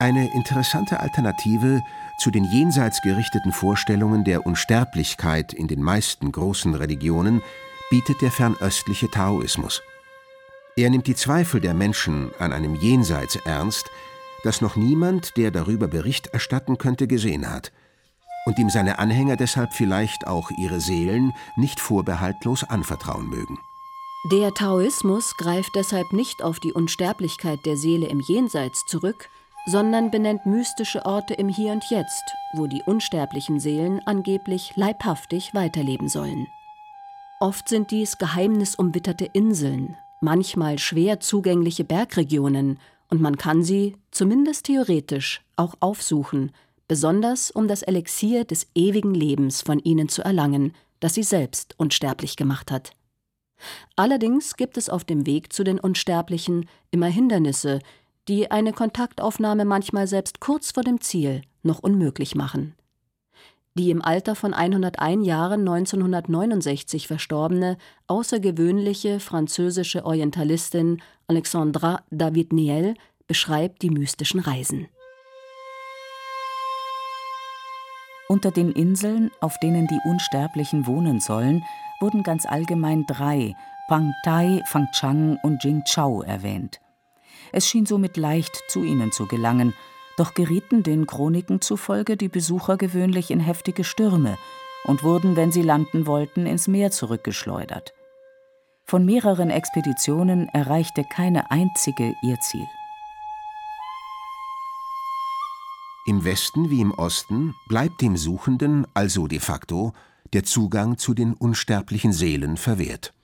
Eine interessante Alternative zu den jenseits gerichteten Vorstellungen der Unsterblichkeit in den meisten großen Religionen bietet der fernöstliche Taoismus. Er nimmt die Zweifel der Menschen an einem Jenseits ernst, das noch niemand, der darüber Bericht erstatten könnte, gesehen hat, und ihm seine Anhänger deshalb vielleicht auch ihre Seelen nicht vorbehaltlos anvertrauen mögen. Der Taoismus greift deshalb nicht auf die Unsterblichkeit der Seele im Jenseits zurück, sondern benennt mystische Orte im Hier und Jetzt, wo die unsterblichen Seelen angeblich leibhaftig weiterleben sollen. Oft sind dies geheimnisumwitterte Inseln, manchmal schwer zugängliche Bergregionen, und man kann sie, zumindest theoretisch, auch aufsuchen, besonders um das Elixier des ewigen Lebens von ihnen zu erlangen, das sie selbst unsterblich gemacht hat. Allerdings gibt es auf dem Weg zu den Unsterblichen immer Hindernisse, die eine Kontaktaufnahme manchmal selbst kurz vor dem Ziel noch unmöglich machen. Die im Alter von 101 Jahren 1969 verstorbene, außergewöhnliche französische Orientalistin Alexandra David-Niel beschreibt die mystischen Reisen. Unter den Inseln, auf denen die Unsterblichen wohnen sollen, wurden ganz allgemein 3, Pang Tai, Fang Chang und Jing Chao, erwähnt. Es schien somit leicht, zu ihnen zu gelangen, doch gerieten den Chroniken zufolge die Besucher gewöhnlich in heftige Stürme und wurden, wenn sie landen wollten, ins Meer zurückgeschleudert. Von mehreren Expeditionen erreichte keine einzige ihr Ziel. Im Westen wie im Osten bleibt dem Suchenden also de facto der Zugang zu den unsterblichen Seelen verwehrt.